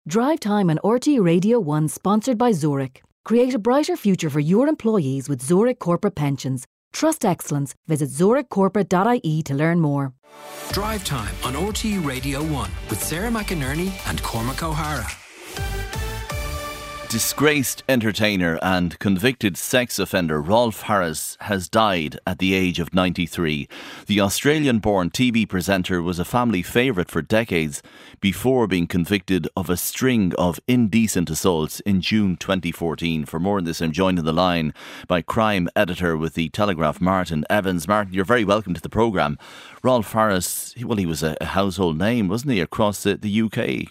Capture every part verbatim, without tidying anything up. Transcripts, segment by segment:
Drive Time on R T Radio one, sponsored by Zurich. Create a brighter future for your employees with Zurich Corporate Pensions. Trust excellence. Visit zurich corporate dot I E to learn more. Drive Time on R T Radio one with Sarah McInerney and Cormac O'Hara. Disgraced entertainer and convicted sex offender Rolf Harris has died at the age of ninety-three. The Australian-born T V presenter was a family favourite for decades before being convicted of a string of indecent assaults in June twenty fourteen. For more on this, I'm joined on the line by crime editor with The Telegraph, Martin Evans. Martin, you're very welcome to the programme. Rolf Harris, well, he was a household name, wasn't he, across the, the U K?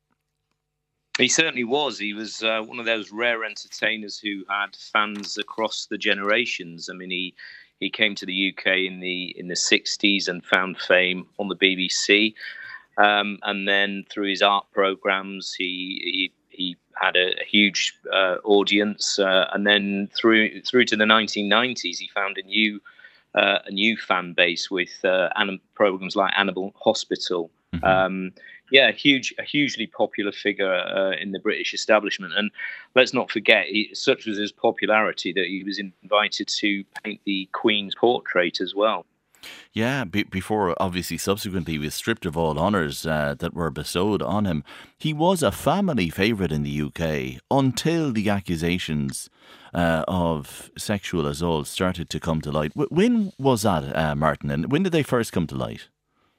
He certainly was. He was uh, one of those rare entertainers who had fans across the generations. I mean, he he came to the U K in the in the sixties and found fame on the B B C, um, and then through his art programmes, he he he had a, a huge uh, audience, uh, and then through through to the nineteen nineties, he found a new uh, a new fan base with uh, anim- programmes like Animal Hospital. Mm-hmm. Um, Yeah, huge, a hugely popular figure uh, in the British establishment. And let's not forget, he, such was his popularity that he was invited to paint the Queen's portrait as well. Yeah, be- before, obviously, subsequently, he was stripped of all honours uh, that were bestowed on him. He was a family favourite in the U K until the accusations uh, of sexual assault started to come to light. W- when was that, uh, Martin? And when did they first come to light?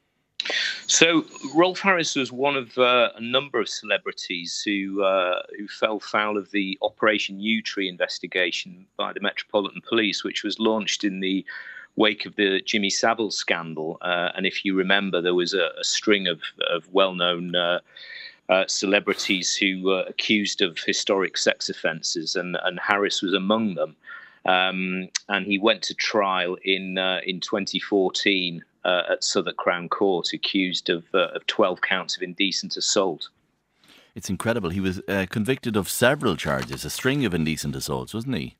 So Rolf Harris was one of uh, a number of celebrities who uh, who fell foul of the Operation Yewtree investigation by the Metropolitan Police, which was launched in the wake of the Jimmy Savile scandal. Uh, and if you remember, there was a, a string of, of well-known uh, uh, celebrities who were accused of historic sex offences, and, and Harris was among them. Um, and he went to trial in uh, in twenty fourteen. Uh, at Southwark Crown Court, accused of, uh, of twelve counts of indecent assault. It's incredible. He was uh, convicted of several charges, a string of indecent assaults, wasn't he?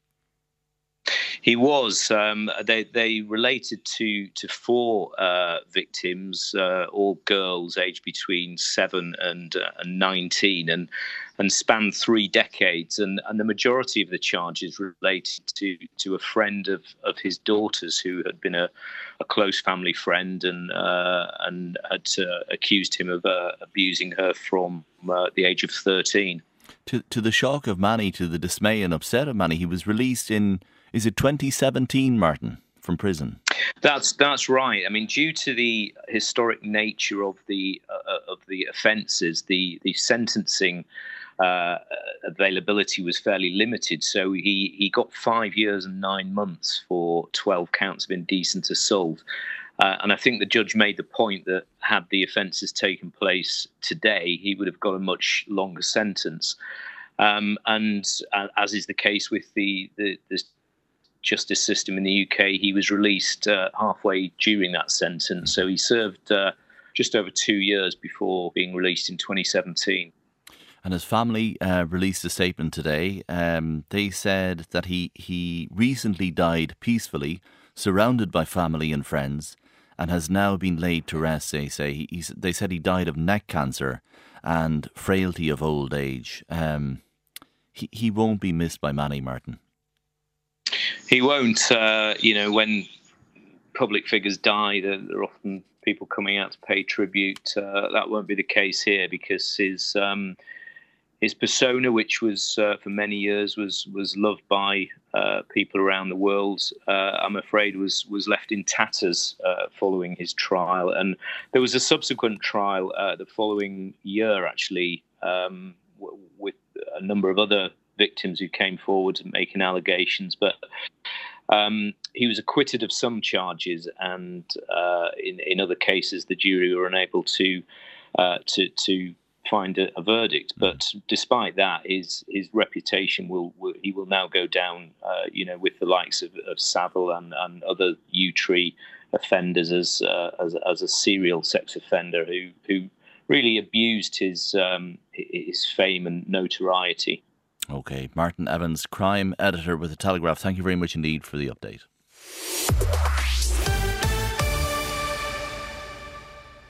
He was. Um, they they related to to four uh, victims, uh, all girls aged between seven and uh, and nineteen, and and spanned three decades. And, and the majority of the charges related to to a friend of, of his daughter's who had been a, a close family friend and uh, and had uh, accused him of uh, abusing her from uh, the age of thirteen. To to the shock of many, to the dismay and upset of many, he was released in, is it twenty seventeen, Martin, from prison? That's that's right. I mean, due to the historic nature of the uh, of the offences, the the sentencing uh, availability was fairly limited. So he he got five years and nine months for twelve counts of indecent assault. Uh, and I think the judge made the point that had the offences taken place today, he would have got a much longer sentence. Um, and uh, as is the case with the, the, the justice system in the U K, he was released uh, halfway during that sentence. So he served uh, just over two years before being released in twenty seventeen. And his family uh, released a statement today. Um, they said that he, he recently died peacefully, surrounded by family and friends, and has now been laid to rest, they say. He, he's, they said he died of neck cancer and frailty of old age. Um, he, he won't be missed by many, Martin. He won't. Uh, you know, when public figures die, there, there are often people coming out to pay tribute. Uh, that won't be the case here because his um, his persona, which was uh, for many years was was loved by uh, people around the world, uh, I'm afraid was was left in tatters uh, following his trial. And there was a subsequent trial uh, the following year, actually, um, w- with a number of other victims who came forward making allegations, but um, he was acquitted of some charges, and uh, in in other cases, the jury were unable to uh, to to find a, a verdict. But despite that, his his reputation will, will he will now go down, uh, you know, with the likes of, of Savile and, and other Yewtree offenders as uh, as as a serial sex offender who who really abused his um, his fame and notoriety. Okay, Martin Evans, crime editor with The Telegraph. Thank you very much indeed for the update.